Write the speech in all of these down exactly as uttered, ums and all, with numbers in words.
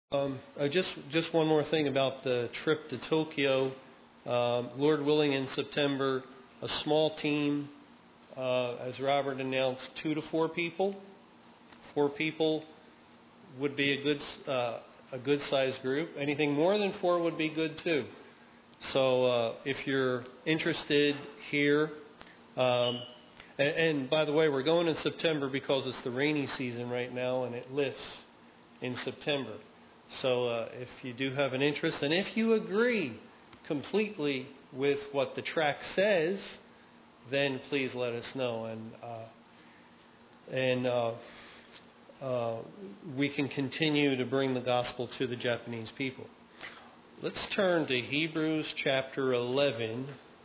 Um, uh, just just one more thing about the trip to Tokyo. Um, Lord willing, in September, a small team, uh, as Robert announced, two to four people. Four people would be a good uh, a good sized group. Anything more than four would be good too. So uh, if you're interested here, um, and, and by the way, we're going in September because it's the rainy season right now, and it lifts in September. So uh, if you do have an interest, and if you agree completely with what the track says, then please let us know, and uh, and uh, uh, we can continue to bring the gospel to the Japanese people. Let's turn to Hebrews chapter eleven.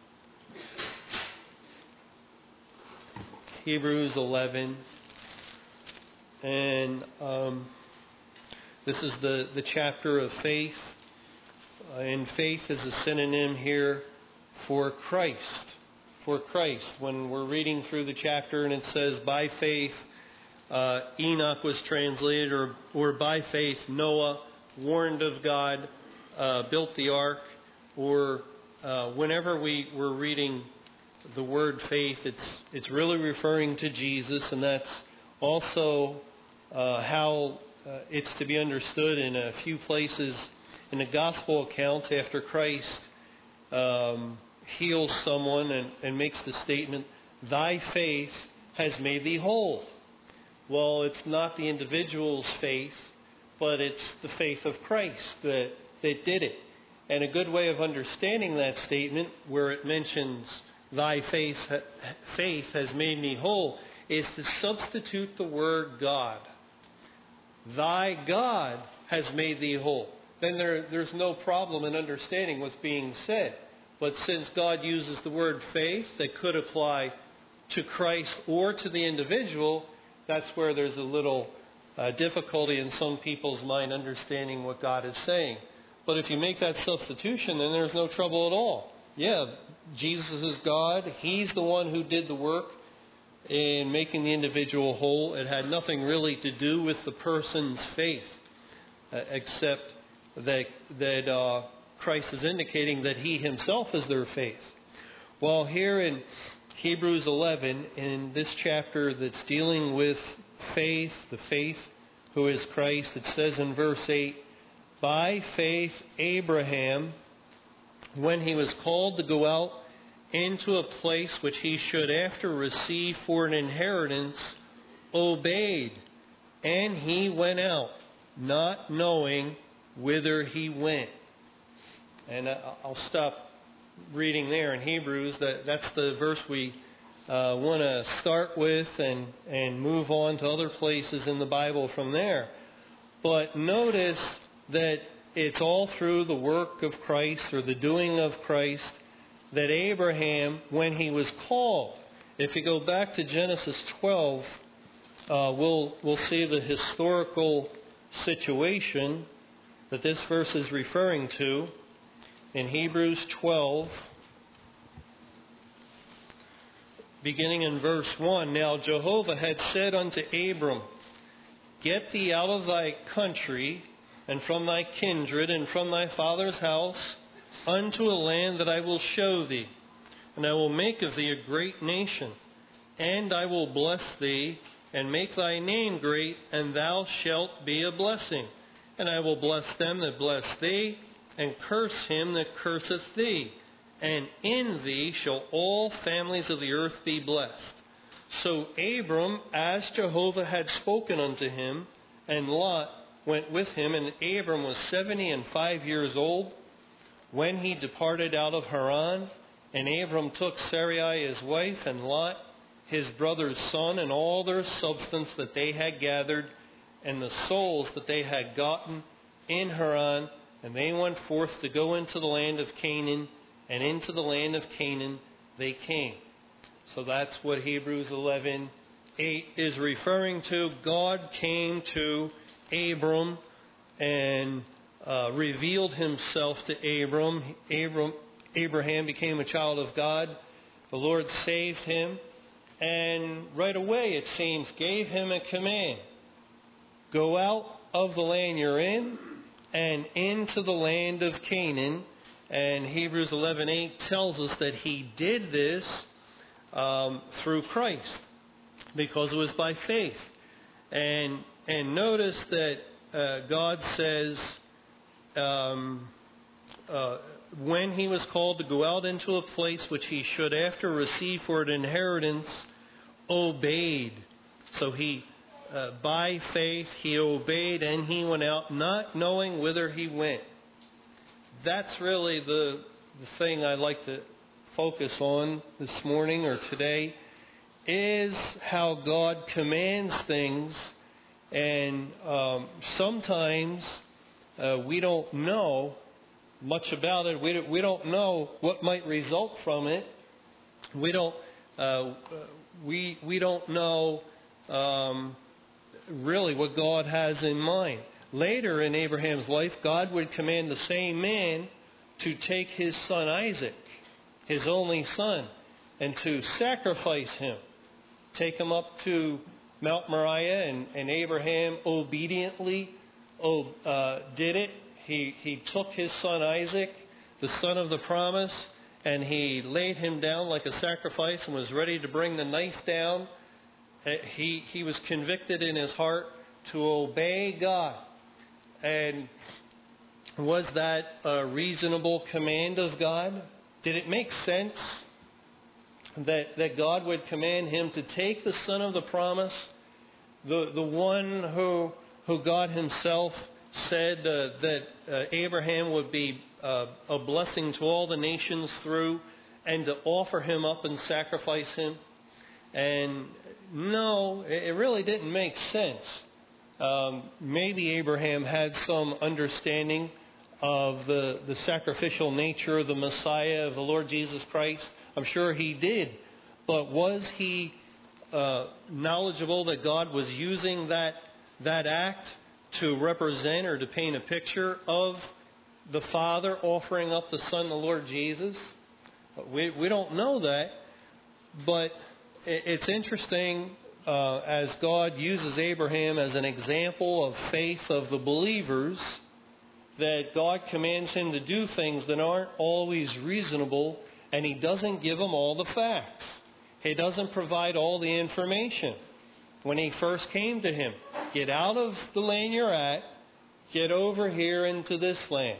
Hebrews eleven, and um, this is the, the chapter of faith. Uh, and faith is a synonym here for Christ. For Christ. When we're reading through the chapter and it says, by faith, uh, Enoch was translated, or, or by faith, Noah, warned of God, uh, built the ark, or uh, whenever we were reading the word faith, it's it's really referring to Jesus, and that's also uh, how uh, it's to be understood in a few places in the gospel accounts after Christ um, heals someone and, and makes the statement, thy faith has made thee whole. Well, it's not the individual's faith, but it's the faith of Christ that, that did it. And a good way of understanding that statement, where it mentions thy faith, faith has made me whole, is to substitute the word God. Thy God has made thee whole. Then there, there's no problem in understanding what's being said. But since God uses the word faith that could apply to Christ or to the individual, that's where there's a little uh, difficulty in some people's mind understanding what God is saying. But if you make that substitution, then there's no trouble at all. Yeah, Jesus is God. He's the one who did the work in making the individual whole. It had nothing really to do with the person's faith, uh, except that that uh, Christ is indicating that He Himself is their faith. Well, here in Hebrews eleven, in this chapter that's dealing with faith, the faith who is Christ, it says in verse eight, by faith Abraham, when he was called to go out into a place which he should after receive for an inheritance, obeyed, and he went out, not knowing whither he went. And I'll stop reading there in Hebrews. That that's the verse we uh, want to start with, and and move on to other places in the Bible from there. But notice that it's all through the work of Christ, or the doing of Christ, that Abraham, when he was called, if you go back to Genesis twelve, uh, we'll we'll see the historical situation that this verse is referring to in Hebrews twelve, beginning in verse one. Now Jehovah had said unto Abram, get thee out of thy country, and from thy kindred, and from thy father's house, unto a land that I will show thee. And I will make of thee a great nation, and I will bless thee, and make thy name great, and thou shalt be a blessing. And I will bless them that bless thee, and curse him that curseth thee. And in thee shall all families of the earth be blessed. So Abram, as Jehovah had spoken unto him, and Lot went with him, and Abram was seventy and five years old when he departed out of Haran. And Abram took Sarai his wife, and Lot his brother's son, and all their substance that they had gathered, and the souls that they had gotten in Haran, and they went forth to go into the land of Canaan, and into the land of Canaan they came. So that's what Hebrews eleven eight is referring to. God came to Abram and uh, revealed Himself to Abram. Abram. Abraham became a child of God. The Lord saved him, and right away, it seems, gave him a command. Go out of the land you're in, and into the land of Canaan. And Hebrews eleven eight tells us that he did this um, through Christ, because it was by faith. And and notice that uh, God says um, uh, when he was called to go out into a place which he should after receive for an inheritance, obeyed. So he, uh, by faith, he obeyed and he went out, not knowing whither he went. That's really the, the thing I'd like to focus on this morning or today, is how God commands things. And um, sometimes uh, we don't know much about it. We don't, we don't know what might result from it. We don't. Uh, we we don't know um, really what God has in mind. Later in Abraham's life, God would command the same man to take his son Isaac, his only son, and to sacrifice him. Take him up to Mount Moriah, and, and Abraham obediently uh, did it. He, he took his son Isaac, the son of the promise, and he laid him down like a sacrifice and was ready to bring the knife down. He, he was convicted in his heart to obey God. And was that a reasonable command of God? Did it make sense that, that God would command him to take the son of the promise, the, the one who, who God himself said uh, that uh, Abraham would be uh, a blessing to all the nations through, and to offer him up and sacrifice him? And no, it really didn't make sense. Um, maybe Abraham had some understanding of the, the sacrificial nature of the Messiah, of the Lord Jesus Christ. I'm sure he did. But was he uh, knowledgeable that God was using that that act to represent or to paint a picture of the Father offering up the Son, the Lord Jesus? We we don't know that, but it's interesting uh, as God uses Abraham as an example of faith of the believers, that God commands him to do things that aren't always reasonable, and he doesn't give him all the facts. He doesn't provide all the information. When he first came to him, get out of the land you're at, get over here into this land.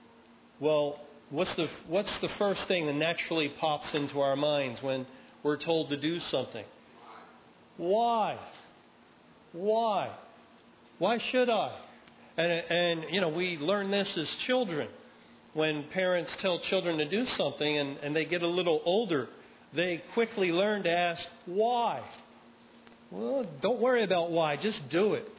Well, what's the what's the first thing that naturally pops into our minds when we're told to do something? Why? Why? Why should I? And, and you know, we learn this as children. When parents tell children to do something and, and they get a little older, they quickly learn to ask, why? Well, don't worry about why, just do it,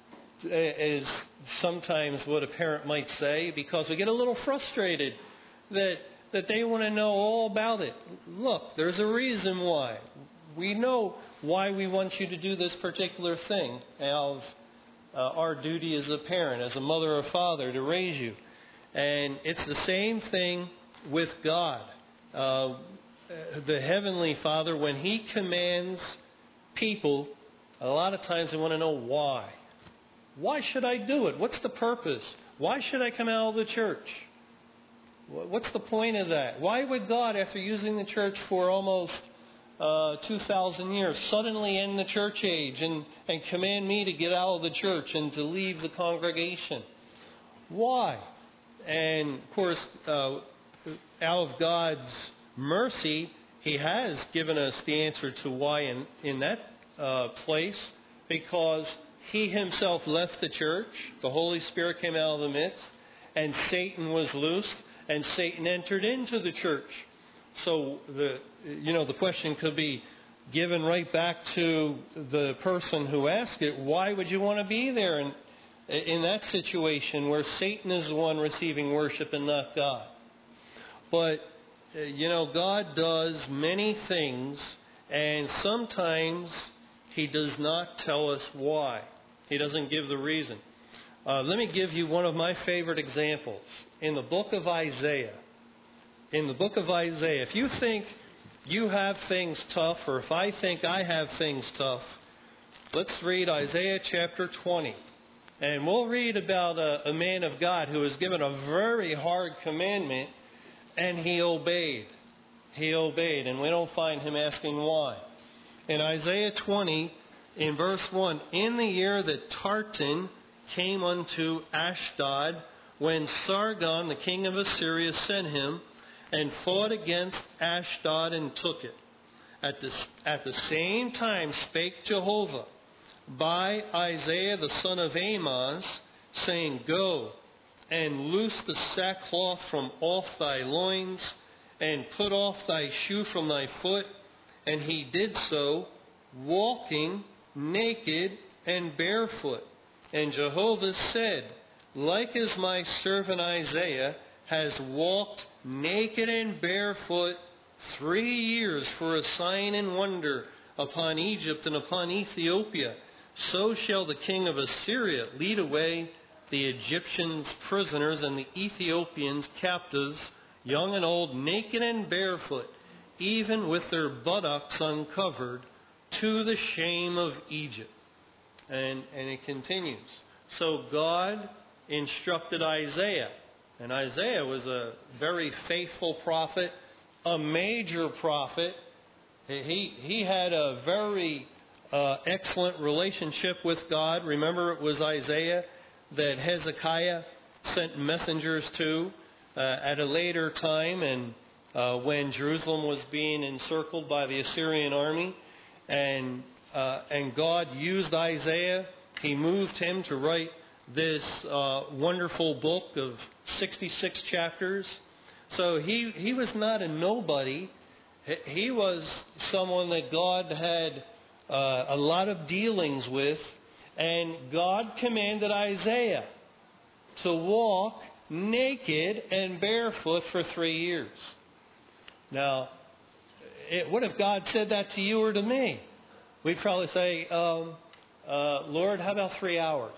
is sometimes what a parent might say, because we get a little frustrated that that they want to know all about it. Look, there's a reason why. We know why we want you to do this particular thing, of uh, our duty as a parent, as a mother or father, to raise you. And it's the same thing with God. Uh, the Heavenly Father, when He commands people, a lot of times they want to know why. Why should I do it? What's the purpose? Why should I come out of the church? What's the point of that? Why would God, after using the church for almost uh, two thousand years, suddenly end the church age and, and command me to get out of the church and to leave the congregation? Why? And, of course, uh, out of God's mercy, He has given us the answer to why in, in that uh, place, because He Himself left the church, the Holy Spirit came out of the midst, and Satan was loosed, and Satan entered into the church. So, the you know, the question could be given right back to the person who asked it. Why would you want to be there in, in that situation where Satan is the one receiving worship and not God? But, you know, God does many things, and sometimes He does not tell us why. He doesn't give the reason. Uh, let me give you one of my favorite examples. In the book of Isaiah, in the book of Isaiah, if you think you have things tough, or if I think I have things tough, let's read Isaiah chapter twenty. And we'll read about a, a man of God who was given a very hard commandment, and he obeyed. He obeyed, and we don't find him asking why. In Isaiah twenty, in verse one, in the year that Tartan came unto Ashdod, when Sargon, the king of Assyria, sent him, and fought against Ashdod and took it. At the, at the same time spake Jehovah by Isaiah the son of Amoz, saying, Go, and loose the sackcloth from off thy loins, and put off thy shoe from thy foot. And he did so, walking naked and barefoot. And Jehovah said, Like as my servant Isaiah has walked naked and barefoot three years for a sign and wonder upon Egypt and upon Ethiopia, so shall the king of Assyria lead away the Egyptians prisoners and the Ethiopians captives, young and old, naked and barefoot, even with their buttocks uncovered, to the shame of Egypt. And, and it continues. So God instructed Isaiah, and Isaiah was a very faithful prophet, a major prophet. He, he had a very uh, excellent relationship with God. Remember, it was Isaiah that Hezekiah sent messengers to uh, at a later time, and uh, when Jerusalem was being encircled by the Assyrian army. And, uh, and God used Isaiah. He moved him to write this uh, wonderful book of sixty-six chapters. So he, he was not a nobody. He was someone that God had uh, a lot of dealings with. And God commanded Isaiah to walk naked and barefoot for three years. Now, it, what if God said that to you or to me? We'd probably say, um, uh, Lord, how about three hours?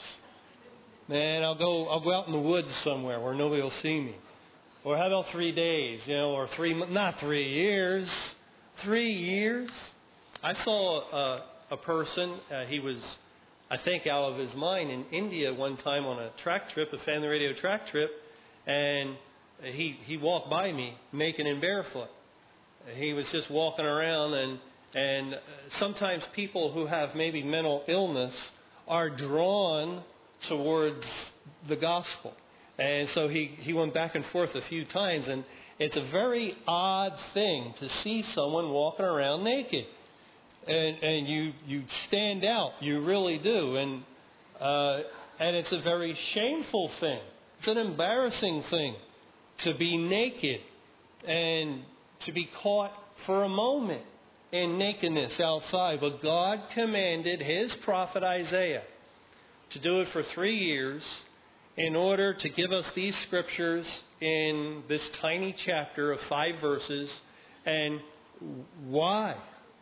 Man, I'll go, I'll go out in the woods somewhere where nobody will see me. Or how about three days, you know, or three, not three years, three years. I saw uh, a person, uh, he was, I think, out of his mind in India one time on a track trip, a family radio track trip, and he he walked by me naked and barefoot. He was just walking around, and and sometimes people who have maybe mental illness are drawn towards the gospel. And so he, he went back and forth a few times, and it's a very odd thing to see someone walking around naked. And and you, you stand out, you really do. And uh, and it's a very shameful thing. It's an embarrassing thing to be naked and to be caught for a moment in nakedness outside. But God commanded His prophet Isaiah to do it for three years in order to give us these scriptures in this tiny chapter of five verses. And why?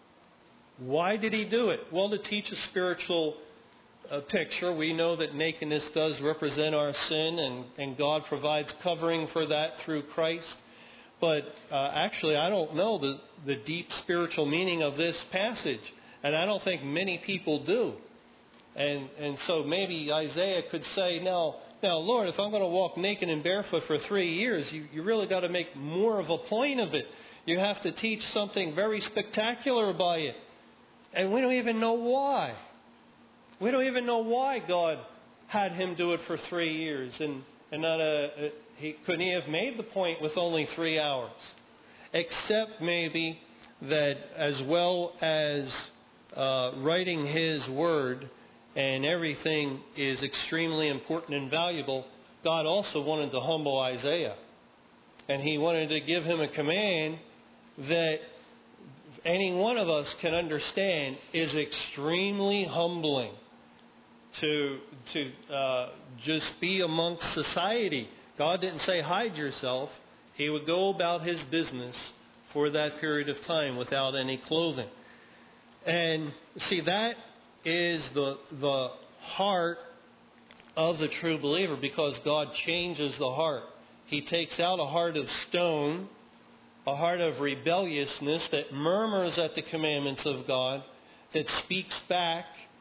Why did He do it? Well, to teach a spiritual uh, picture. We know that nakedness does represent our sin, and, and God provides covering for that through Christ. But uh, actually, I don't know the, the deep spiritual meaning of this passage, and I don't think many people do. And and so maybe Isaiah could say, now, now, Lord, if I'm going to walk naked and barefoot for three years, you, you really got to make more of a point of it. You have to teach something very spectacular by it. And we don't even know why. We don't even know why God had him do it for three years. And, and not a, a, he, couldn't he have made the point with only three hours? Except maybe that as well as uh, writing His Word, and everything is extremely important and valuable, God also wanted to humble Isaiah. And He wanted to give him a command that any one of us can understand is extremely humbling. To, to uh, just be amongst society. God didn't say hide yourself. He would go about His business for that period of time without any clothing. And see, that is the the heart of the true believer, because God changes the heart. He takes out a heart of stone, a heart of rebelliousness that murmurs at the commandments of God, that speaks back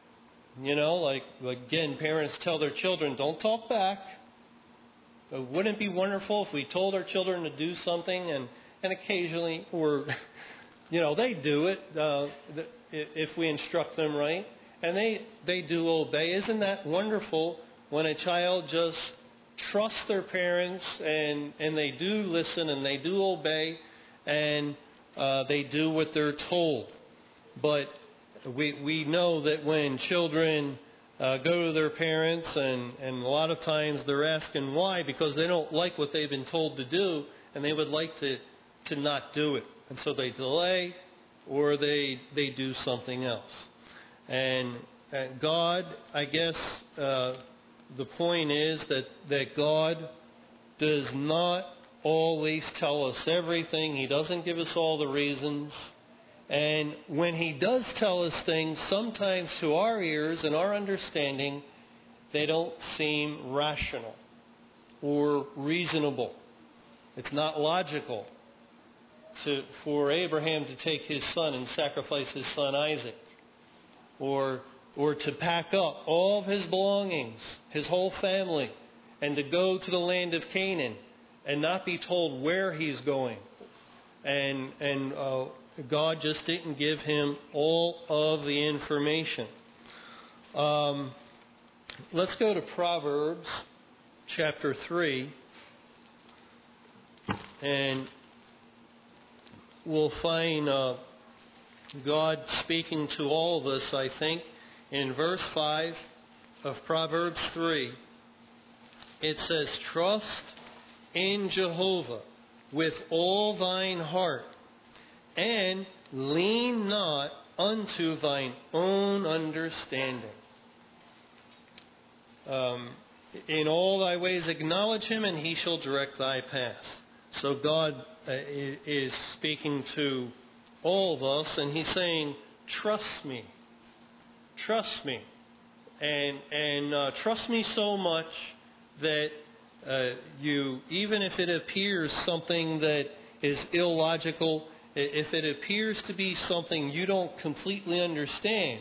You know, like, again, parents tell their children, don't talk back. But wouldn't it be wonderful if we told our children to do something and, and occasionally, or, you know, they do it uh, if we instruct them right. And they, they do obey. Isn't that wonderful when a child just trusts their parents and, and they do listen and they do obey and uh, they do what they're told. But we we know that when children uh, go to their parents and, and a lot of times they're asking why, because they don't like what they've been told to do and they would like to, to not do it. And so they delay or they they do something else. And uh, God, I guess uh, the point is that, that God does not always tell us everything. He doesn't give us all the reasons. And when He does tell us things, sometimes to our ears and our understanding, they don't seem rational or reasonable. It's not logical to, for Abraham to take his son and sacrifice his son Isaac, or or to pack up all of his belongings, his whole family, and to go to the land of Canaan and not be told where he's going. And and uh, God just didn't give him all of the information. Um, let's go to Proverbs chapter three, and we'll find uh, God speaking to all of us, I think. In verse five of Proverbs three, it says, "Trust in Jehovah with all thine heart, and lean not unto thine own understanding." Um, in all thy ways acknowledge Him, and He shall direct thy path. So God uh, is speaking to all of us, and He's saying, trust me. Trust me. And, and uh, trust me so much that uh, you, even if it appears something that is illogical, if it appears to be something you don't completely understand,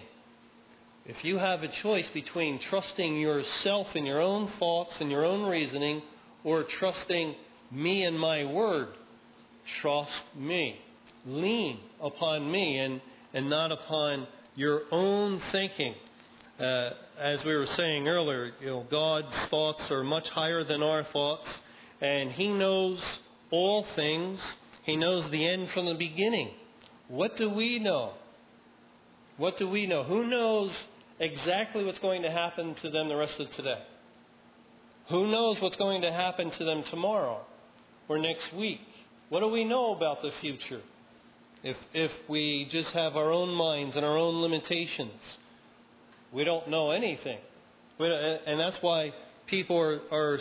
if you have a choice between trusting yourself and your own thoughts and your own reasoning, or trusting me and my word, trust me. Lean upon me and, and not upon your own thinking. Uh, as we were saying earlier, you know, God's thoughts are much higher than our thoughts, and He knows all things. He knows the end from the beginning. What do we know? What do we know? Who knows exactly what's going to happen to them the rest of today? Who knows what's going to happen to them tomorrow or next week? What do we know about the future? If if we just have our own minds and our own limitations, we don't know anything. We, and that's why people are, are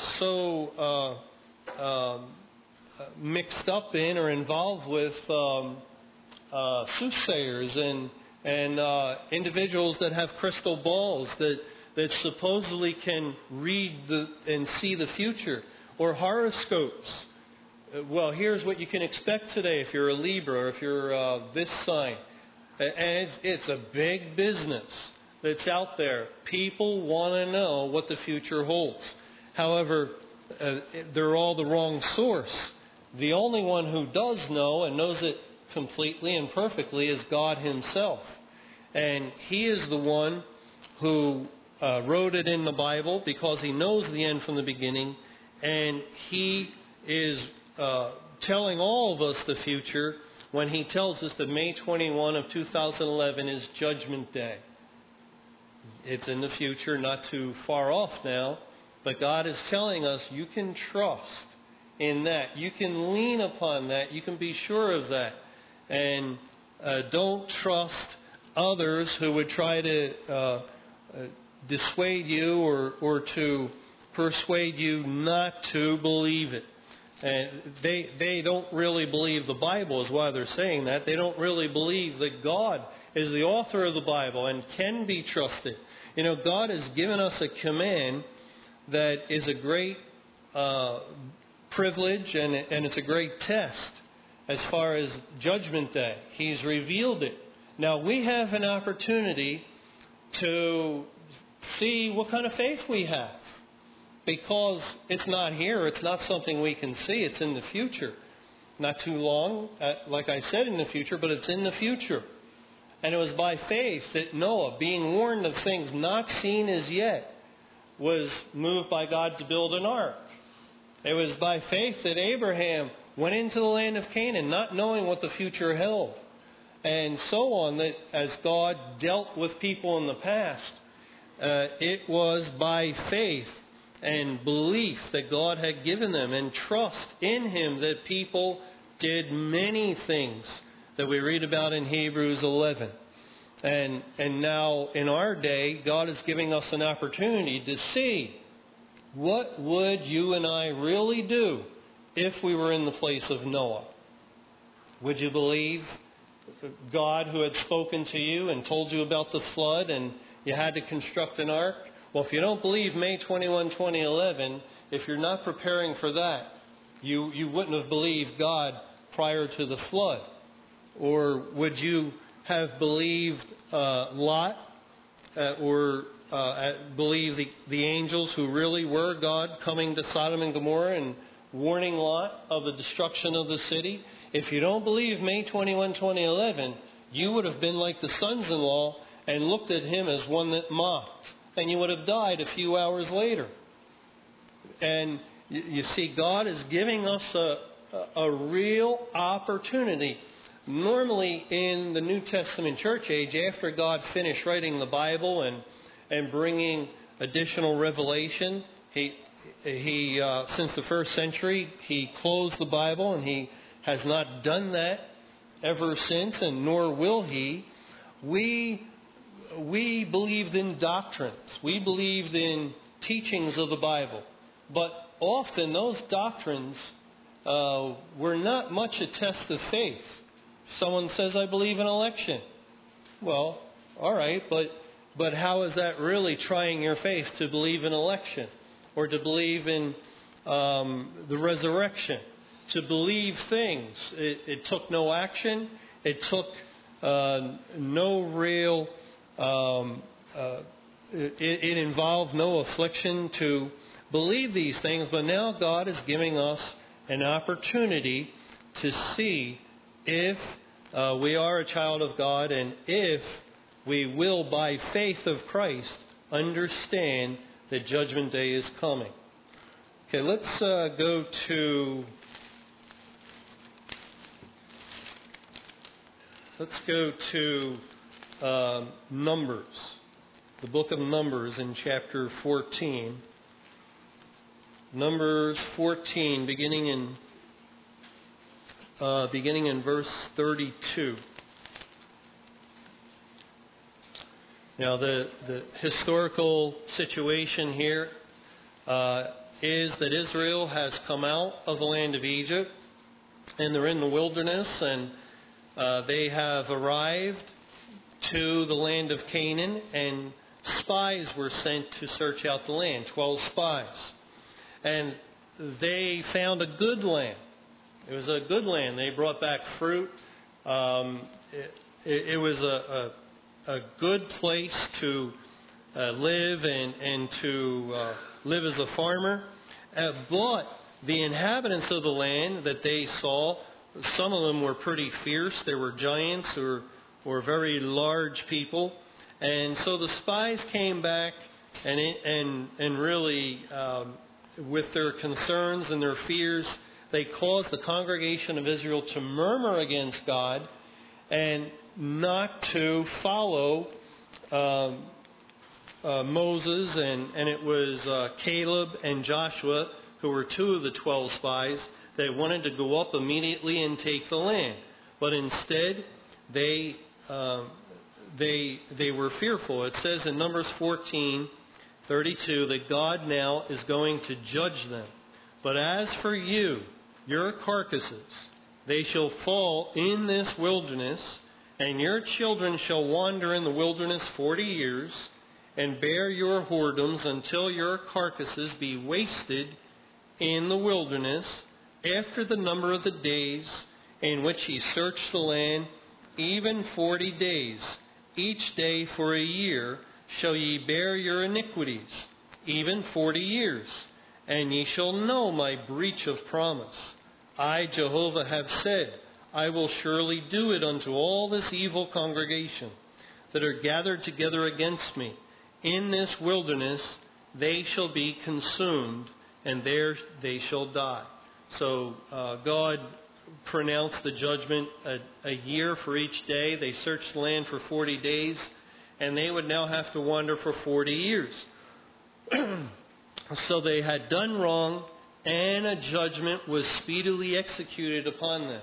so uh, um, mixed up in or involved with um, uh, soothsayers and and uh, individuals that have crystal balls that, that supposedly can read the, and see the future, or horoscopes. Well, here's what you can expect today if you're a Libra or if you're uh, this sign. And it's, it's a big business that's out there. People want to know what the future holds. However, uh, they're all the wrong source. The only one who does know and knows it completely and perfectly is God Himself. And He is the one who uh, wrote it in the Bible because He knows the end from the beginning. And He is uh, telling all of us the future when He tells us that May twenty-first of two thousand eleven is Judgment Day. It's in the future, not too far off now. But God is telling us you can trust in that. You can lean upon that. You can be sure of that. And uh, don't trust others who would try to uh, uh, dissuade you or, or to persuade you not to believe it. And they they don't really believe the Bible is why they're saying that. They don't really believe that God is the author of the Bible and can be trusted. You know, God has given us a command that is a great uh, privilege and, and it's a great test as far as Judgment Day. He's revealed it. Now we have an opportunity to see what kind of faith we have. Because it's not here, it's not something we can see, it's in the future. Not too long, uh, like I said, in the future, but it's in the future. And it was by faith that Noah, being warned of things not seen as yet, was moved by God to build an ark. It was by faith that Abraham went into the land of Canaan, not knowing what the future held. And so on, that as God dealt with people in the past, uh, it was by faith and belief that God had given them, and trust in Him, that people did many things that we read about in Hebrews eleven. And and now in our day, God is giving us an opportunity to see, what would you and I really do if we were in the place of Noah? Would you believe God who had spoken to you and told you about the flood and you had to construct an ark? Well, if you don't believe May twenty-first, twenty eleven, if you're not preparing for that, you, you wouldn't have believed God prior to the flood. Or would you have believed uh, Lot, uh, or uh, believe the, the angels who really were God coming to Sodom and Gomorrah and warning Lot of the destruction of the city? If you don't believe May twenty-first, twenty eleven, you would have been like the sons-in-law and looked at him as one that mocked, and you would have died a few hours later. And you, you see, God is giving us a, a, a real opportunity. Normally in the New Testament church age, after God finished writing the Bible and and bringing additional revelation, he he uh, since the first century he closed the Bible, and he has not done that ever since, and nor will he. We we believed in doctrines, we believed in teachings of the Bible, but often those doctrines uh, were not much a test of faith. Someone says, I believe in election. Well, all right, but but how is that really trying your faith to believe in election, or to believe in um, the resurrection, to believe things? It, it took no action. It took uh, no real. Um, uh, it, it involved no affliction to believe these things. But now God is giving us an opportunity to see if uh, we are a child of God, and if we will, by faith of Christ, understand that Judgment Day is coming. Okay, let's uh, go to let's go to uh, Numbers, the book of Numbers, in chapter fourteen. Numbers fourteen, beginning in Uh, beginning in verse thirty-two. Now, the, the historical situation here uh, is that Israel has come out of the land of Egypt, and they're in the wilderness, and uh, they have arrived to the land of Canaan, and spies were sent to search out the land, twelve spies. And they found a good land. It was a good land. They brought back fruit. Um, it, it, it was a, a, a good place to uh, live and, and to uh, live as a farmer. Uh, but the inhabitants of the land that they saw, some of them were pretty fierce. They were giants or, or very large people. And so the spies came back and, and, and really, um, with their concerns and their fears, they caused the congregation of Israel to murmur against God and not to follow um, uh, Moses, and, and it was uh, Caleb and Joshua, who were two of the twelve spies, that wanted to go up immediately and take the land. But instead, they uh, they they were fearful. It says in Numbers fourteen thirty-two that God now is going to judge them. But as for you, your carcasses, they shall fall in this wilderness, and your children shall wander in the wilderness forty years, and bear your whoredoms until your carcasses be wasted in the wilderness, after the number of the days in which ye search the land, even forty days, each day for a year, shall ye bear your iniquities, even forty years, and ye shall know my breach of promise. I, Jehovah, have said, I will surely do it unto all this evil congregation that are gathered together against me. In this wilderness they shall be consumed, and there they shall die. So uh, God pronounced the judgment a, a year for each day. They searched the land for forty days, and they would now have to wander for forty years. So they had done wrong, and a judgment was speedily executed upon them.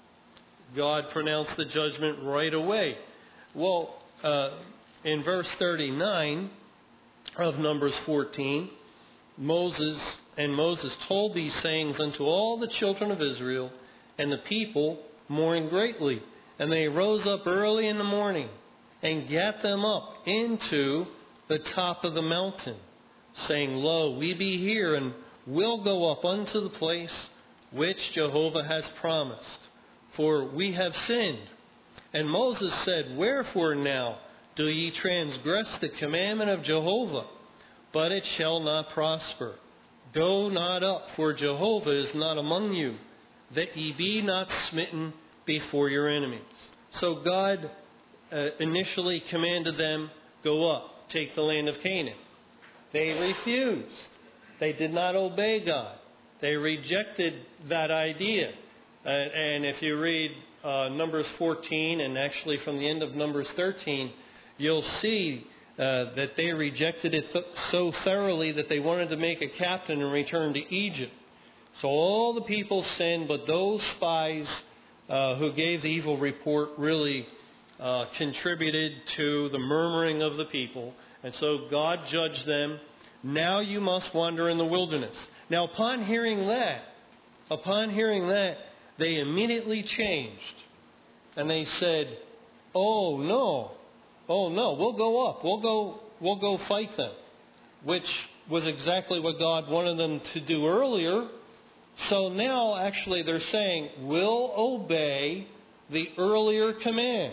God pronounced the judgment right away. Well, uh, in verse thirty-nine of Numbers fourteen, Moses and Moses told these sayings unto all the children of Israel, and the people mourned greatly. And they rose up early in the morning and gat them up into the top of the mountain, saying, Lo, we be here, and will go up unto the place which Jehovah has promised, for we have sinned. And Moses said, Wherefore now do ye transgress the commandment of Jehovah? But it shall not prosper. Go not up, for Jehovah is not among you, that ye be not smitten before your enemies. So God uh, initially commanded them, Go up, take the land of Canaan. They refused. They did not obey God. They rejected that idea. Uh, and if you read uh, Numbers fourteen, and actually from the end of Numbers thirteen, you'll see uh, that they rejected it th- so thoroughly that they wanted to make a captain and return to Egypt. So all the people sinned, but those spies uh, who gave the evil report really uh, contributed to the murmuring of the people. And so God judged them. Now you must wander in the wilderness. Now upon hearing that, upon hearing that, they immediately changed. And they said, Oh no, oh no, we'll go up, we'll go, we'll go fight them. Which was exactly what God wanted them to do earlier. So now actually they're saying, we'll obey the earlier command.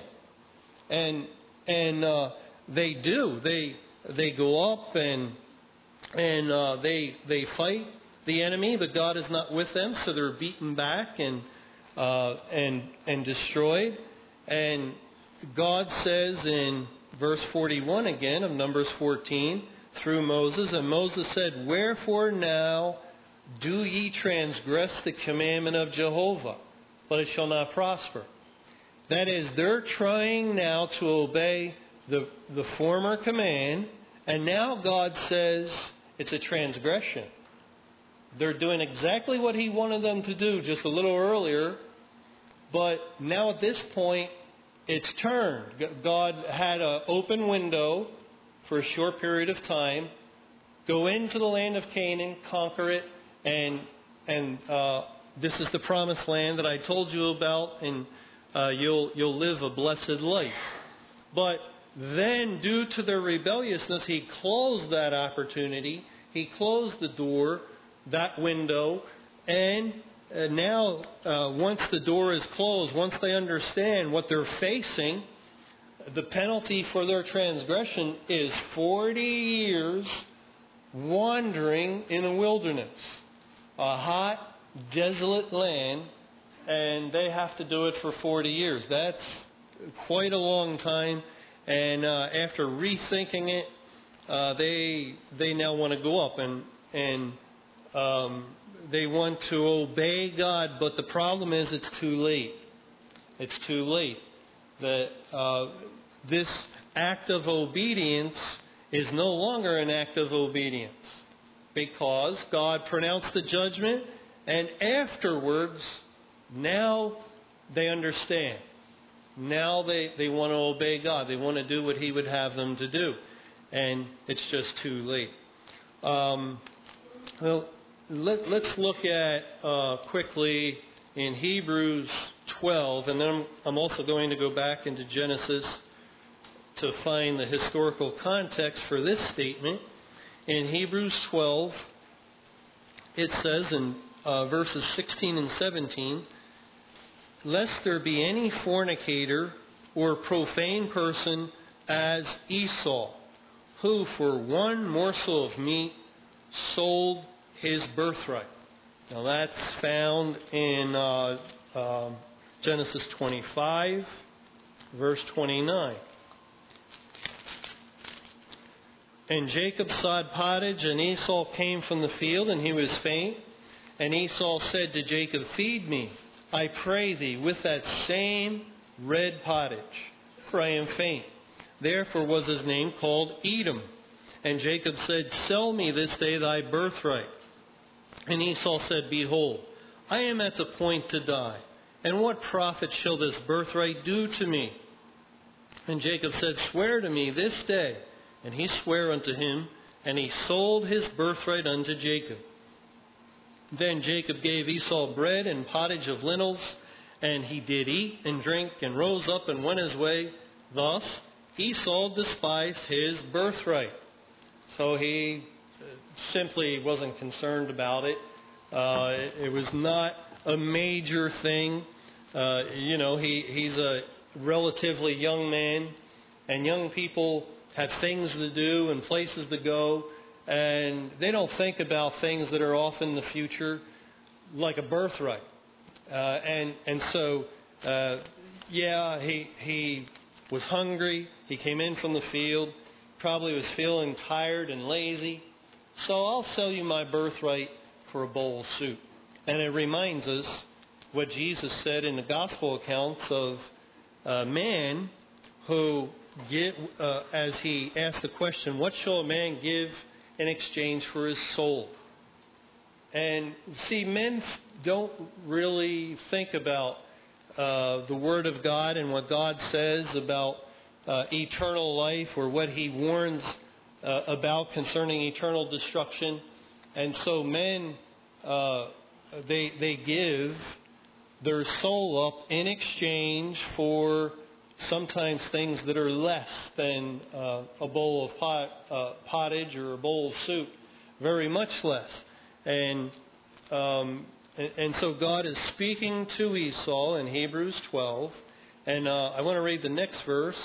And and uh, they do. They they go up and and uh, they they fight the enemy, but God is not with them, so they're beaten back and uh, and and destroyed. And God says in verse forty-one again of Numbers fourteen through Moses, and Moses said, Wherefore now do ye transgress the commandment of Jehovah, but it shall not prosper. That is, they're trying now to obey the, the former command, and now God says it's a transgression. They're doing exactly what He wanted them to do just a little earlier, but now at this point, it's turned. God had an open window for a short period of time. Go into the land of Canaan, conquer it, and and uh, this is the promised land that I told you about, and uh, you'll you'll live a blessed life. But then, due to their rebelliousness, He closed that opportunity. He closed the door, that window, and uh, now uh, once the door is closed, once they understand what they're facing, the penalty for their transgression is forty years wandering in the wilderness. A hot, desolate land, and they have to do it for forty years. That's quite a long time, and uh, after rethinking it, uh, they they now want to go up, and and um, they want to obey God, but the problem is it's too late. It's too late. That uh, this act of obedience is no longer an act of obedience, because God pronounced the judgment, and afterwards, now they understand. Now they, they want to obey God. They want to do what He would have them to do. And it's just too late. Um, well, let, let's look at uh, quickly in Hebrews twelve, and then I'm, I'm also going to go back into Genesis to find the historical context for this statement. In Hebrews twelve, it says in uh, verses sixteen and seventeen, Lest there be any fornicator or profane person as Esau, who for one morsel of meat sold his birthright. Now that's found in uh, uh, Genesis twenty-five, verse twenty-nine. And Jacob sowed pottage, and Esau came from the field, and he was faint. And Esau said to Jacob, Feed me, I pray thee, with that same red pottage, for I am faint. Therefore was his name called Edom. And Jacob said, Sell me this day thy birthright. And Esau said, Behold, I am at the point to die, and what profit shall this birthright do to me? And Jacob said, Swear to me this day. And he sware unto him, and he sold his birthright unto Jacob. Then Jacob gave Esau bread and pottage of lentils, and he did eat and drink, and rose up and went his way. Thus Esau despised his birthright. So he simply wasn't concerned about it. Uh, it was not a major thing. Uh, you know, he, he's a relatively young man, and young people have things to do and places to go, and they don't think about things that are off in the future, like a birthright. Uh, and and so, uh, yeah, he he was hungry. He came in from the field, probably was feeling tired and lazy. So I'll sell you my birthright for a bowl of soup. And it reminds us what Jesus said in the gospel accounts of a man who, give, uh, as he asked the question, what shall a man give in exchange for his soul? And see, men don't really think about uh, the Word of God and what God says about uh, eternal life, or what He warns uh, about concerning eternal destruction. And so men, uh, they they give their soul up in exchange for sometimes things that are less than uh, a bowl of pot, uh, pottage or a bowl of soup, very much less. And, um, and and so God is speaking to Esau in Hebrews twelve, and uh, I want to read the next verse.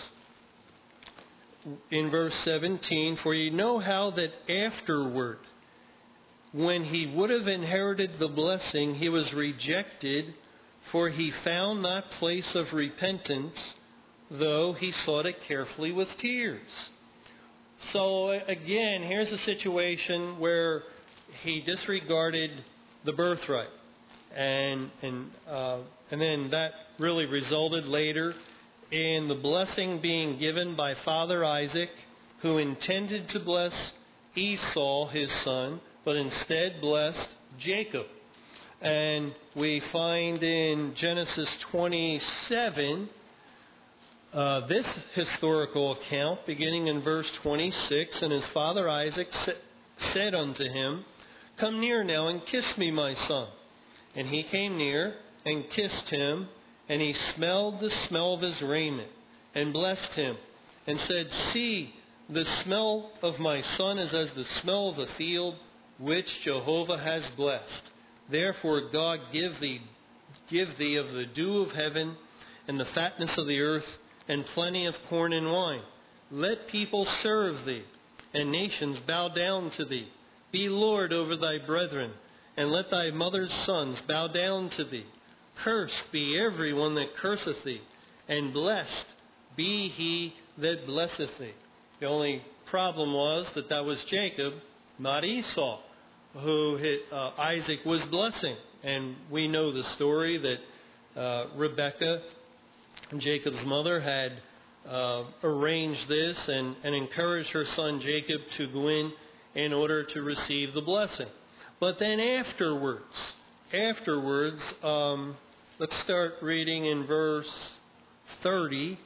In verse seventeen, for ye know how that afterward, when he would have inherited the blessing, he was rejected, for he found not place of repentance, though he sought it carefully with tears. So again, here's a situation where he disregarded the birthright, and and uh, and then that really resulted later in the blessing being given by Father Isaac, who intended to bless Esau, his son, but instead blessed Jacob. And we find in Genesis twenty-seven, uh, this historical account, beginning in verse twenty-six, and his father Isaac said unto him, Come near now and kiss me, my son. And he came near and kissed him, and he smelled the smell of his raiment, and blessed him, and said, See, the smell of my son is as the smell of a field which Jehovah has blessed. Therefore God give thee, give thee of the dew of heaven, and the fatness of the earth, and plenty of corn and wine. Let people serve thee, and nations bow down to thee. Be Lord over thy brethren, and let thy mother's sons bow down to thee. Cursed be every one that curseth thee, and blessed be he that blesseth thee. The only problem was that that was Jacob, not Esau, who hit, uh, Isaac was blessing. And we know the story that uh, Rebekah, Jacob's mother, had uh, arranged this and, and encouraged her son Jacob to go in in order to receive the blessing. But then afterwards, afterwards, um, let's start reading in verse thirty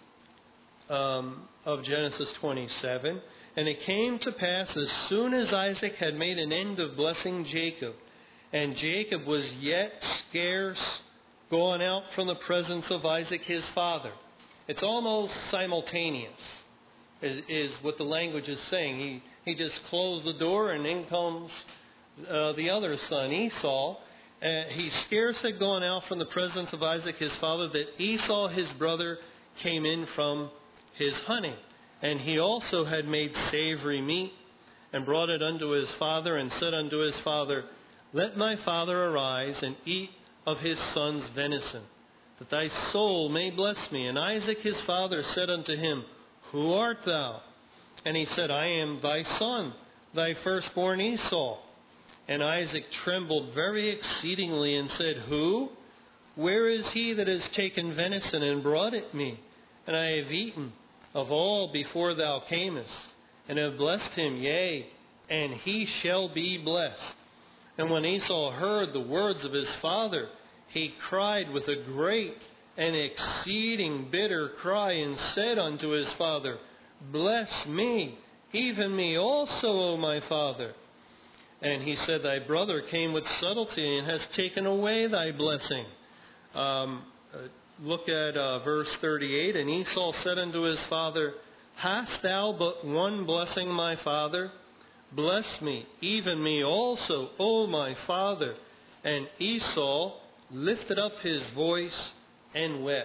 um, of Genesis twenty-seven. And it came to pass, as soon as Isaac had made an end of blessing Jacob, and Jacob was yet scarce gone out from the presence of Isaac his father. It's almost simultaneous, is, is what the language is saying. He he just closed the door, and in comes uh, the other son, Esau. Uh, he scarce had gone out from the presence of Isaac his father, that Esau his brother came in from his hunting. And he also had made savory meat, and brought it unto his father, and said unto his father, Let my father arise, and eat of his son's venison, that thy soul may bless me. And Isaac his father said unto him, Who art thou? And he said, I am thy son, thy firstborn Esau. And Isaac trembled very exceedingly, and said, Who? Where is he that has taken venison and brought it me? And I have eaten of all before thou camest, and have blessed him, yea, and he shall be blessed. And when Esau heard the words of his father, he cried with a great and exceeding bitter cry, and said unto his father, Bless me, even me also, O my father. And he said, Thy brother came with subtlety, and has taken away thy blessing. Um, uh, look at uh, verse thirty-eight. And Esau said unto his father, Hast thou but one blessing, my father? Bless me, even me also, O my father. And Esau lifted up his voice and wept.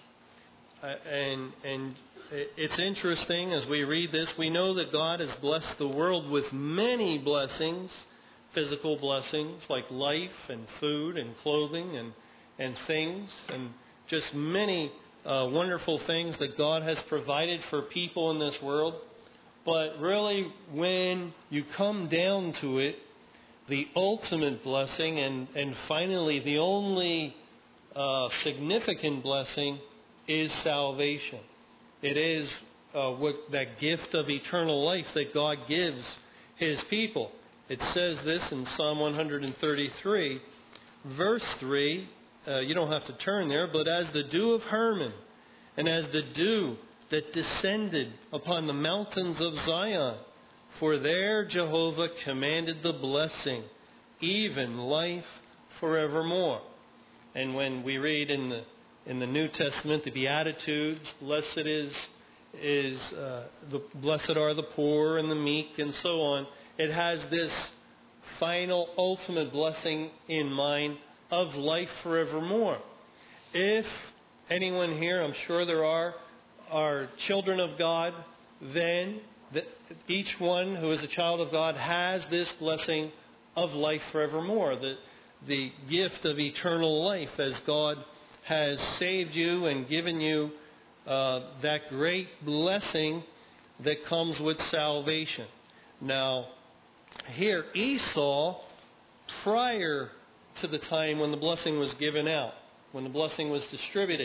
Uh, and and it's interesting, as we read this, we know that God has blessed the world with many blessings, physical blessings like life and food and clothing and, and things, and just many uh, wonderful things that God has provided for people in this world. But really, when you come down to it, the ultimate blessing and, and finally the only uh, significant blessing is salvation. It is uh, what that gift of eternal life that God gives His people. It says this in Psalm one thirty-three, verse three. Uh, you don't have to turn there, but as the dew of Hermon, and as the dew that descended upon the mountains of Zion, for there Jehovah commanded the blessing, even life forevermore. And when we read in the in the New Testament the Beatitudes, blessed is is uh, the blessed are the poor and the meek and so on. It has this final ultimate blessing in mind of life forevermore. If anyone here, I'm sure there are, are children of God, then the, each one who is a child of God has this blessing of life forevermore, the, the gift of eternal life, as God has saved you and given you uh, that great blessing that comes with salvation. Now, here Esau, prior to the time when the blessing was given out, when the blessing was distributed,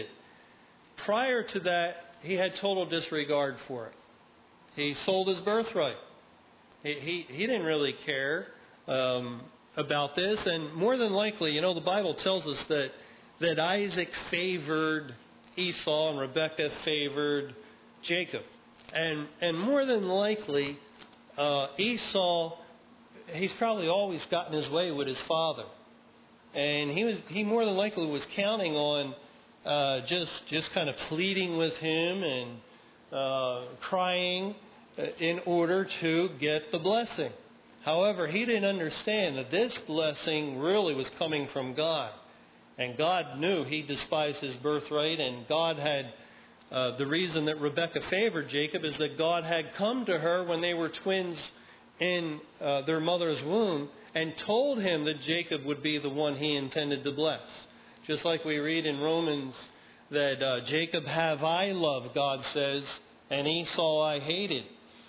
prior to that, he had total disregard for it. He sold his birthright. He he, he didn't really care um, about this, and more than likely, you know, the Bible tells us that that Isaac favored Esau and Rebekah favored Jacob, and and more than likely, uh, Esau, he's probably always gotten his way with his father, and he was he more than likely was counting on uh, just just kind of pleading with him and uh, crying in order to get the blessing. However, he didn't understand that this blessing really was coming from God. And God knew he despised his birthright, and God had, uh, the reason that Rebekah favored Jacob is that God had come to her when they were twins in uh, their mother's womb and told him that Jacob would be the one he intended to bless. Just like we read in Romans that uh, Jacob have I loved, God says, and Esau I hated.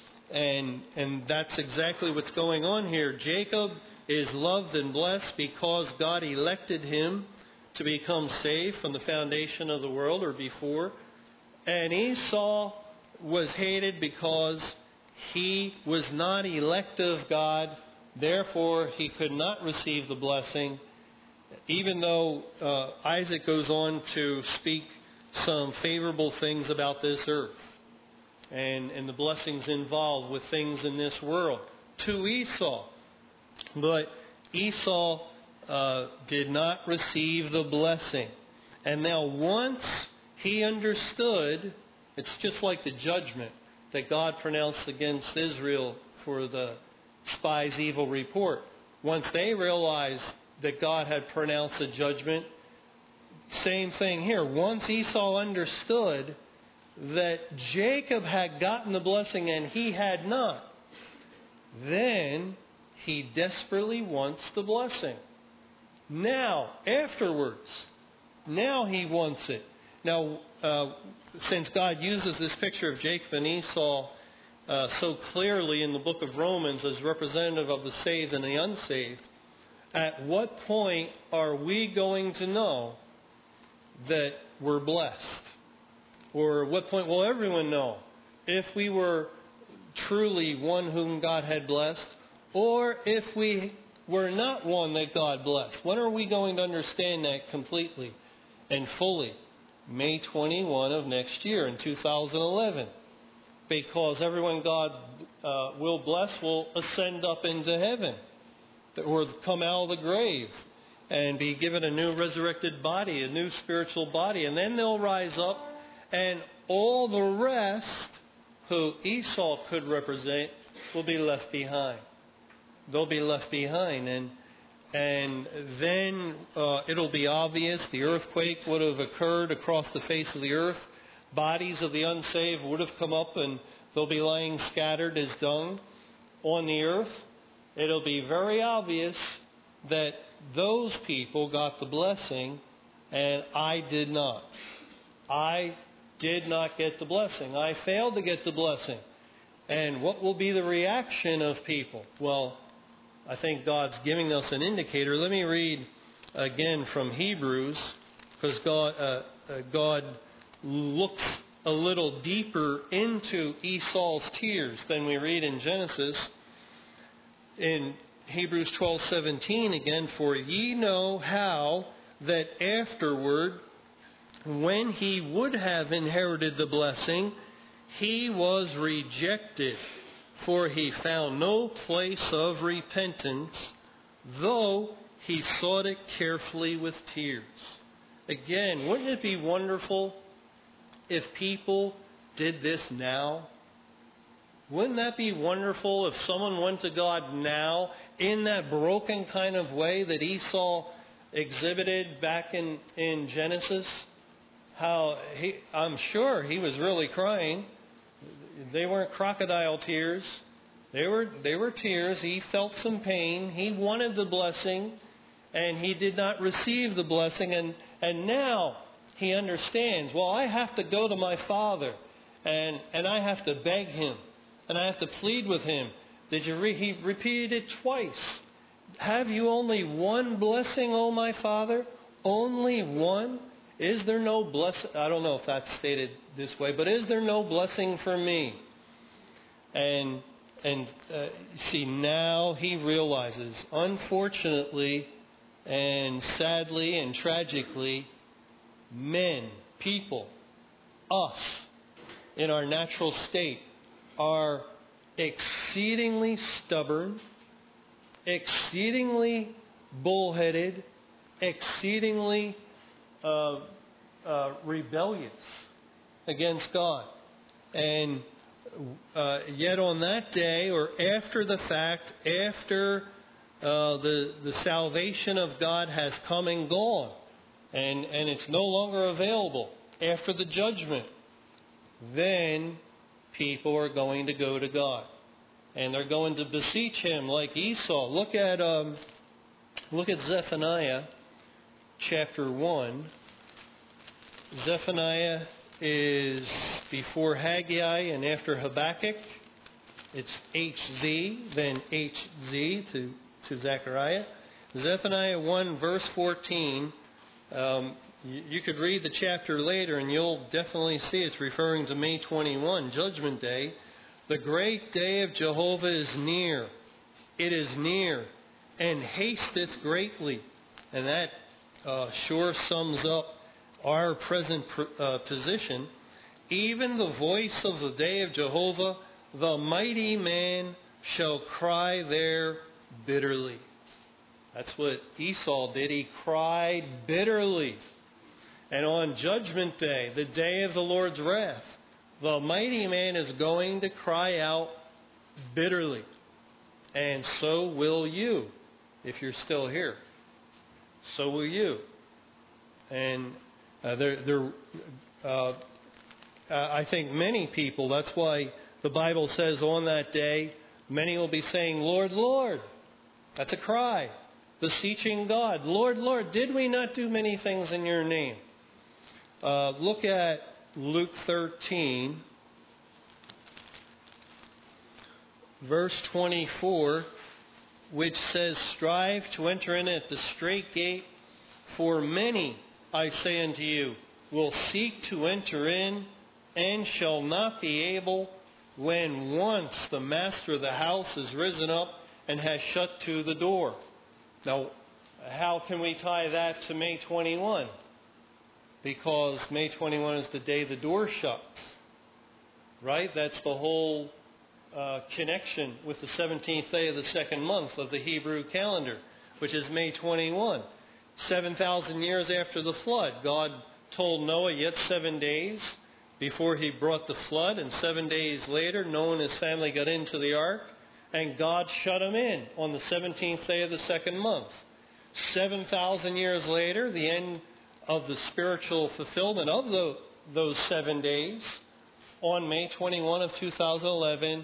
And and that's exactly what's going on here. Jacob is loved and blessed because God elected him to become saved from the foundation of the world or before. And Esau was hated because he was not elect of God. Therefore, he could not receive the blessing, even though uh, Isaac goes on to speak some favorable things about this earth and, and the blessings involved with things in this world to Esau. But Esau uh, did not receive the blessing. And now once he understood, it's just like the judgment that God pronounced against Israel for the spies' evil report. Once they realized that God had pronounced a judgment, same thing here. Once Esau understood that Jacob had gotten the blessing and he had not, then he desperately wants the blessing. Now, afterwards, now he wants it. Now, uh, since God uses this picture of Jacob and Esau uh, so clearly in the book of Romans as representative of the saved and the unsaved, at what point are we going to know that we're blessed? Or at what point will everyone know if we were truly one whom God had blessed, or if we were not one that God blessed? When are we going to understand that completely and fully? May twenty-first of next year in two thousand eleven. Because everyone God uh, will bless will ascend up into heaven or come out of the grave and be given a new resurrected body, a new spiritual body. And then they'll rise up, and all the rest who Esau could represent will be left behind. They'll be left behind. And and then uh, it'll be obvious the earthquake would have occurred across the face of the earth. Bodies of the unsaved would have come up, and they'll be lying scattered as dung on the earth. It'll be very obvious that those people got the blessing and I did not. I did not get the blessing. I failed to get the blessing. And what will be the reaction of people? Well, I think God's giving us an indicator. Let me read again from Hebrews, because God, uh, uh, God looks a little deeper into Esau's tears than we read in Genesis. In Hebrews twelve seventeen again, for ye know how that afterward, when he would have inherited the blessing, he was rejected, for he found no place of repentance, though he sought it carefully with tears. Again, wouldn't it be wonderful if people did this now? Wouldn't that be wonderful if someone went to God now in that broken kind of way that Esau exhibited back in, in Genesis? How he, I'm sure he was really crying. They weren't crocodile tears. They were they were tears. He felt some pain. He wanted the blessing, and he did not receive the blessing. And, and now he understands, well, I have to go to my father, and, and I have to beg him, and I have to plead with him. Did you re- he repeated it twice. Have you only one blessing, O my father? Only one? Is there no blessing? I don't know if that's stated this way, but is there no blessing for me? And and uh, see, now he realizes, unfortunately and sadly and tragically, men, people, us, in our natural state, are exceedingly stubborn, exceedingly bullheaded, exceedingly uh, uh, rebellious against God. And uh, yet on that day, or after the fact, after uh, the the salvation of God has come and gone, and, and it's no longer available, after the judgment, then people are going to go to God. And they're going to beseech Him like Esau. Look at um, look at Zephaniah chapter one. Zephaniah is before Haggai and after Habakkuk. It's H Z, then H Z to, to Zechariah. Zephaniah one verse fourteen. Um, you, you could read the chapter later and you'll definitely see it's referring to May twenty-first, Judgment Day. The great day of Jehovah is near. It is near and hasteth greatly. And that uh, sure sums up our present uh, position. Even the voice of the day of Jehovah, the mighty man shall cry there bitterly. That's what Esau did. He cried bitterly. And on Judgment Day, the day of the Lord's wrath, the mighty man is going to cry out bitterly. And so will you, if you're still here. So will you. And uh, there, there, uh, uh, I think many people, that's why the Bible says on that day, many will be saying, Lord, Lord. That's a cry, beseeching God. Lord, Lord, did we not do many things in your name? Uh, look at Luke thirteen, verse twenty-four, which says, strive to enter in at the strait gate, for many, I say unto you, will seek to enter in, and shall not be able, when once the master of the house is risen up and has shut to the door. Now, how can we tie that to May twenty-first? Because May twenty-first is the day the door shuts. Right? That's the whole uh, connection with the seventeenth day of the second month of the Hebrew calendar, which is May twenty-first. seven thousand years after the flood, God told Noah yet seven days before he brought the flood, and seven days later, Noah and his family got into the ark, and God shut them in on the seventeenth day of the second month. seven thousand years later, the end of the spiritual fulfillment of the, those seven days, on May twenty-first of two thousand eleven,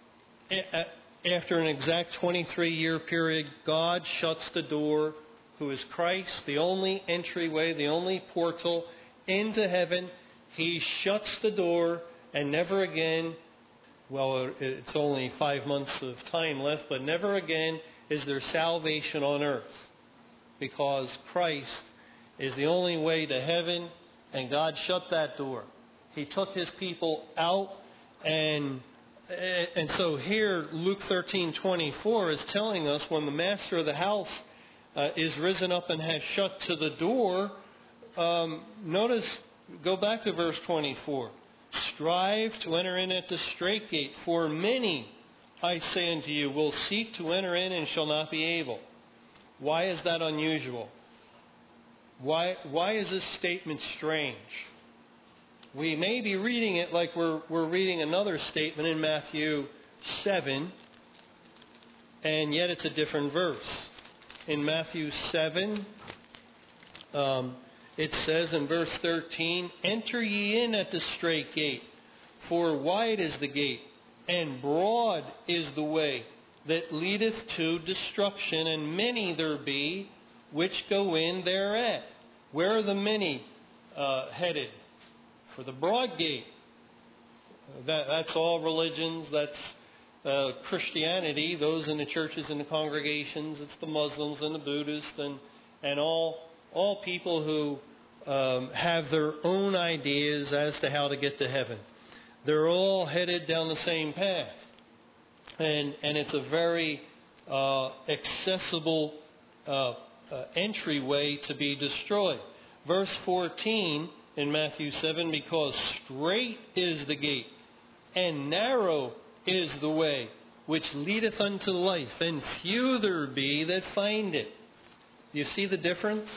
after an exact twenty-three year period, God shuts the door, who is Christ, the only entryway, the only portal into heaven. He shuts the door, and never again, well, it's only five months of time left, but never again is there salvation on earth, because Christ is the only way to heaven, and God shut that door. He took His people out, and and so here Luke thirteen twenty-four is telling us when the master of the house uh, is risen up and has shut to the door. Um, notice, go back to verse twenty-four. Strive to enter in at the strait gate, for many, I say unto you, will seek to enter in and shall not be able. Why is that unusual? Why, why is this statement strange? We may be reading it like we're, we're reading another statement in Matthew seven, and yet it's a different verse. In Matthew seven, um, it says in verse thirteen, enter ye in at the strait gate, for wide is the gate, and broad is the way that leadeth to destruction, and many there be which go in thereat. Where are the many uh, headed? For the broad gate. That, that's all religions. That's uh, Christianity. Those in the churches and the congregations. It's the Muslims and the Buddhists and and all all people who um, have their own ideas as to how to get to heaven. They're all headed down the same path, and and it's a very uh, accessible uh, uh, entryway to be destroyed. Verse fourteen in Matthew seven, because strait is the gate, and narrow is the way which leadeth unto life, and few there be that find it. Do you see the difference?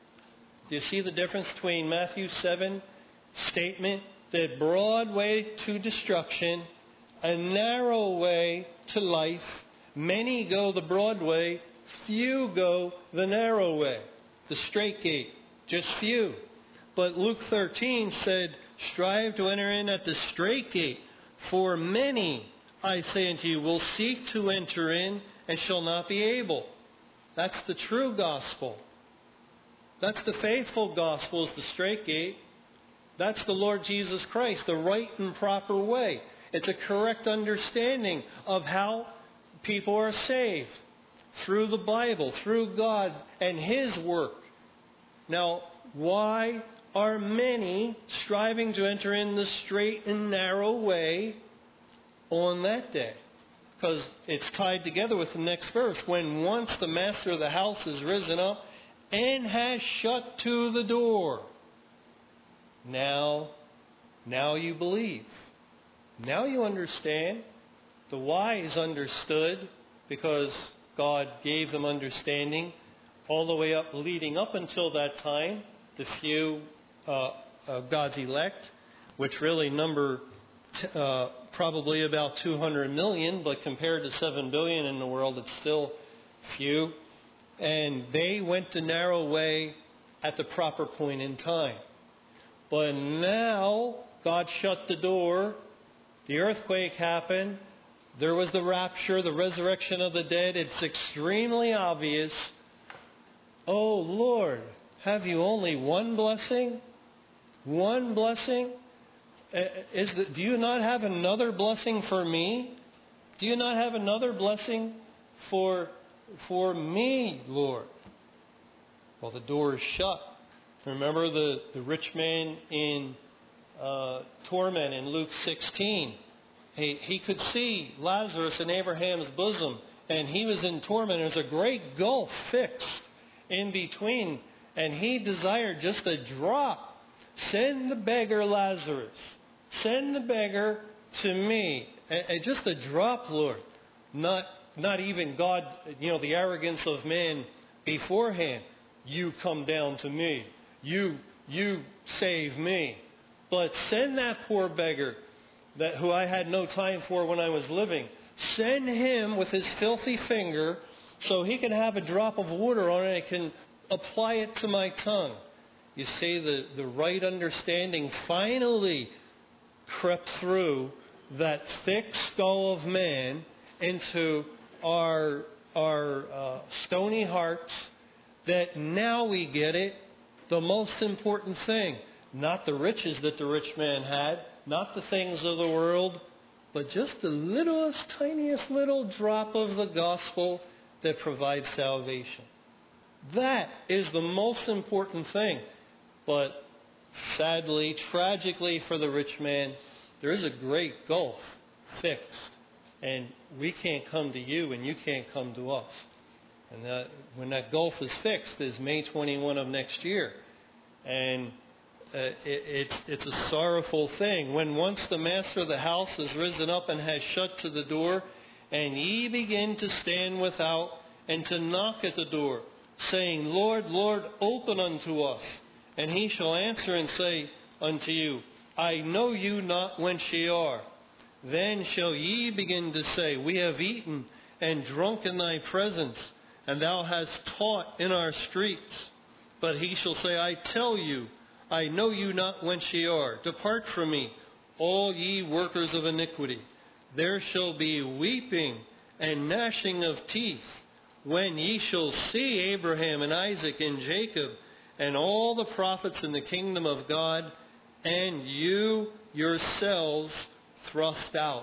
Do you see the difference between Matthew seven statement that broad way to destruction, a narrow way to life, many go the broad way, few go the narrow way, the strait gate, just few. But Luke thirteen said, strive to enter in at the strait gate, for many, I say unto you, will seek to enter in and shall not be able. That's the true gospel. That's the faithful gospel, is the strait gate. That's the Lord Jesus Christ, the right and proper way. It's a correct understanding of how people are saved through the Bible, through God and His work. Now, why are many striving to enter in the straight and narrow way on that day? Because it's tied together with the next verse. When once the master of the house is risen up and has shut to the door, now, now you believe. Now you understand. The wise understood because God gave them understanding all the way up, leading up until that time. The few uh, of God's elect, which really number t- uh, probably about two hundred million, but compared to seven billion in the world, it's still few. And they went the narrow way at the proper point in time. But now God shut the door. The earthquake happened. There was the rapture, the resurrection of the dead. It's extremely obvious. Oh, Lord, have you only one blessing? One blessing? Is the, do you not have another blessing for me? Do you not have another blessing for, for me, Lord? Well, the door is shut. Remember the, the rich man in uh, torment in Luke sixteen. He, he could see Lazarus in Abraham's bosom, and he was in torment. There's a great gulf fixed in between, and he desired just a drop. Send the beggar Lazarus. Send the beggar to me. And just a drop, Lord. Not not even God, you know, the arrogance of man beforehand. You come down to me. You you save me. But send that poor beggar that who I had no time for when I was living. Send him with his filthy finger so he can have a drop of water on it and can apply it to my tongue. You see, the, the right understanding finally crept through that thick skull of man into our, our uh, stony hearts, that now we get it, the most important thing. Not the riches that the rich man had, not the things of the world, but just the littlest, tiniest little drop of the gospel that provides salvation. That is the most important thing. But sadly, tragically for the rich man, there is a great gulf fixed. And we can't come to you and you can't come to us. And that, when that gulf is fixed is May twenty-first of next year. And uh, it, it's, it's a sorrowful thing. When once the master of the house has risen up and has shut to the door, and ye begin to stand without and to knock at the door, saying, Lord, Lord, open unto us. And he shall answer and say unto you, I know you not whence ye are. Then shall ye begin to say, We have eaten and drunk in thy presence, and thou hast taught in our streets. But he shall say, I tell you, I know you not whence ye are. Depart from me, all ye workers of iniquity. There shall be weeping and gnashing of teeth, when ye shall see Abraham and Isaac and Jacob and all the prophets in the kingdom of God, and you yourselves thrust out.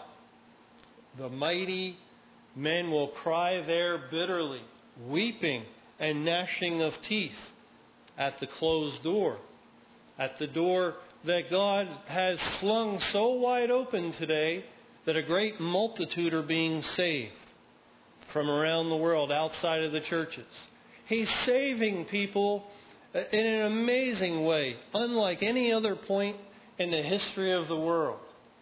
The mighty men will cry there bitterly, weeping and gnashing of teeth at the closed door, at the door that God has flung so wide open today that a great multitude are being saved from around the world outside of the churches. He's saving people in an amazing way, unlike any other point in the history of the world.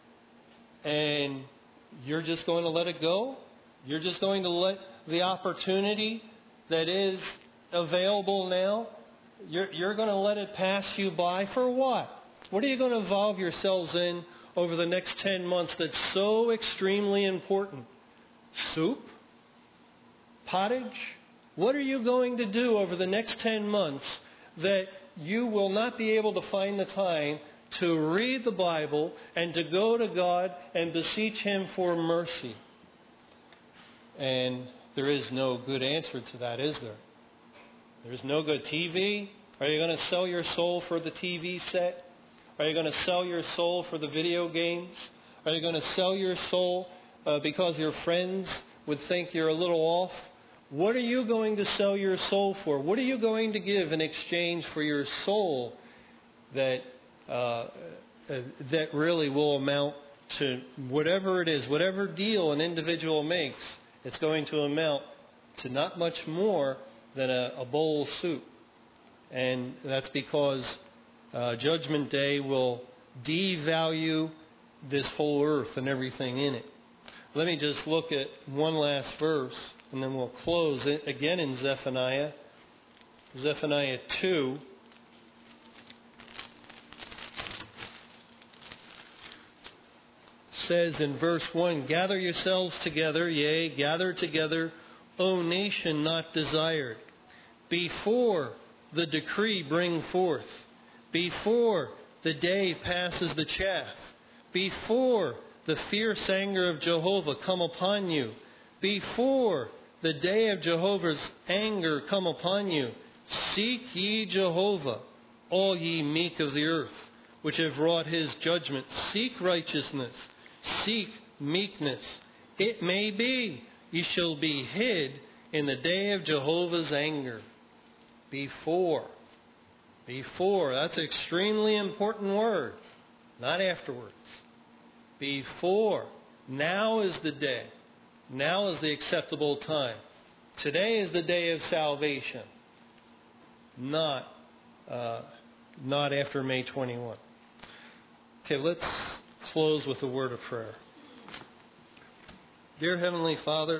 And you're just going to let it go? You're just going to let the opportunity that is available now, you're, you're going to let it pass you by for what? What are you going to involve yourselves in over the next ten months that's so extremely important? Soup? Pottage? What are you going to do over the next ten months that you will not be able to find the time to read the Bible and to go to God and beseech Him for mercy? And there is no good answer to that, is there? There's no good T V. Are you going to sell your soul for the T V set? Are you going to sell your soul for the video games? Are you going to sell your soul uh, because your friends would think you're a little off? What are you going to sell your soul for? What are you going to give in exchange for your soul that uh, that really will amount to whatever it is, whatever deal an individual makes? It's going to amount to not much more than a, a bowl of soup. And that's because uh, Judgment Day will devalue this whole earth and everything in it. Let me just look at one last verse, and then we'll close it again in Zephaniah. Zephaniah two. Says in verse one, Gather yourselves together, yea, gather together, O nation not desired. Before the decree bring forth, before the day passes the chaff, before the fierce anger of Jehovah come upon you, before the day of Jehovah's anger come upon you, seek ye Jehovah, all ye meek of the earth, which have wrought his judgment. Seek righteousness, seek meekness. It may be ye shall be hid in the day of Jehovah's anger. Before. Before. That's an extremely important word. Not afterwards. Before. Now is the day. Now is the acceptable time. Today is the day of salvation. Not, uh, not after May twenty-first. Okay, let's close with a word of prayer. Dear Heavenly Father,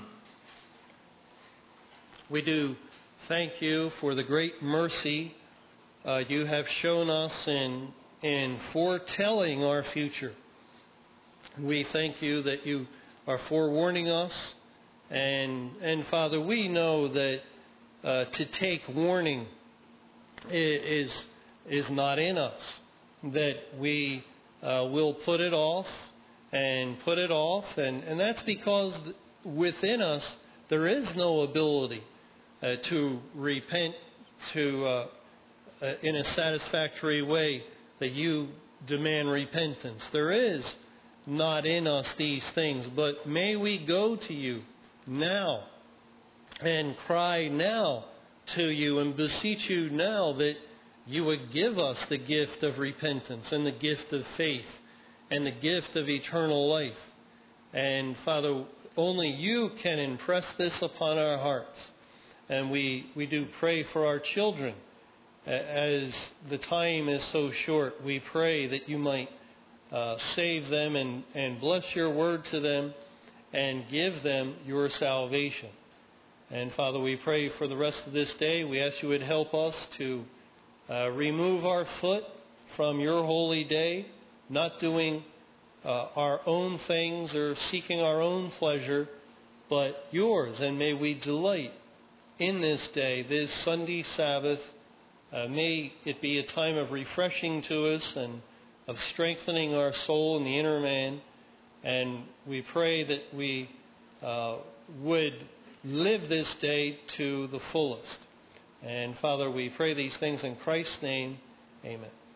we do thank you for the great mercy uh, you have shown us in, in foretelling our future. We thank you that you are forewarning us. And, and Father, we know that uh, to take warning is, is not in us, that we uh, will put it off and put it off. And, and that's because within us there is no ability uh, to repent to uh, uh, in a satisfactory way that you demand repentance. There is not in us these things, but may we go to you now and cry now to you and beseech you now that you would give us the gift of repentance and the gift of faith and the gift of eternal life. And Father, only you can impress this upon our hearts. And we, we do pray for our children. As the time is so short, we pray that you might uh, save them and, and bless your word to them and give them your salvation. And Father, we pray for the rest of this day. We ask you would help us to uh, remove our foot from your holy day, not doing uh, our own things or seeking our own pleasure, but yours. And may we delight in this day, this Sunday Sabbath. Uh, may it be a time of refreshing to us and of strengthening our soul and the inner man. And we pray that we uh, would live this day to the fullest. And Father, we pray these things in Christ's name. Amen.